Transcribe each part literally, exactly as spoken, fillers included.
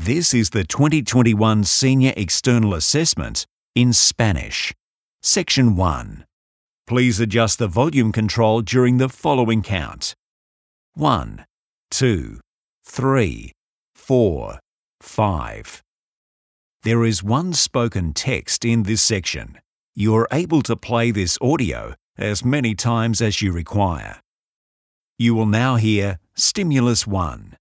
This is the twenty twenty-one Senior External Assessment in Spanish. Section one. Please adjust the volume control during the following count. one, two, three, four, five. There is one spoken text in this section. You are able to play this audio as many times as you require. You will now hear Stimulus one.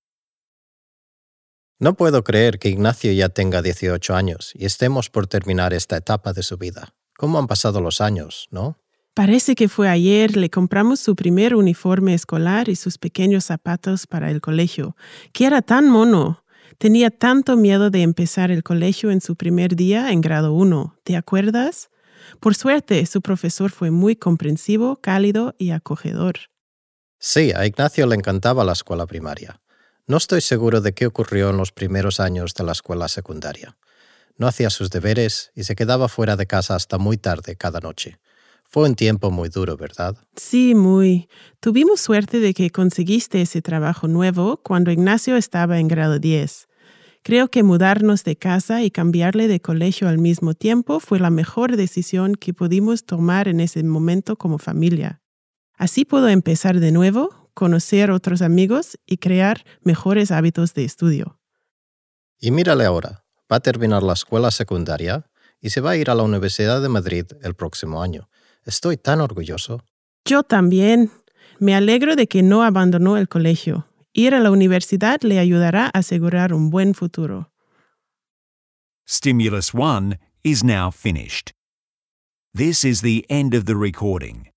No puedo creer que Ignacio ya tenga dieciocho años y estemos por terminar esta etapa de su vida. ¿Cómo han pasado los años, no? Parece que fue ayer, le compramos su primer uniforme escolar y sus pequeños zapatos para el colegio, que era tan mono. Tenía tanto miedo de empezar el colegio en su primer día en grado uno, ¿te acuerdas? Por suerte, su profesor fue muy comprensivo, cálido y acogedor. Sí, a Ignacio le encantaba la escuela primaria. No estoy seguro de qué ocurrió en los primeros años de la escuela secundaria. No hacía sus deberes y se quedaba fuera de casa hasta muy tarde cada noche. Fue un tiempo muy duro, ¿verdad? Sí, muy. Tuvimos suerte de que conseguiste ese trabajo nuevo cuando Ignacio estaba en grado diez. Creo que mudarnos de casa y cambiarle de colegio al mismo tiempo fue la mejor decisión que pudimos tomar en ese momento como familia. Así puedo empezar de nuevo, conocer otros amigos y crear mejores hábitos de estudio. Y mírale ahora, va a terminar la escuela secundaria y se va a ir a la Universidad de Madrid el próximo año. Estoy tan orgulloso. Yo también. Me alegro de que no abandonó el colegio. Ir a la universidad le ayudará a asegurar un buen futuro. Stimulus one is now finished. This is the end of the recording.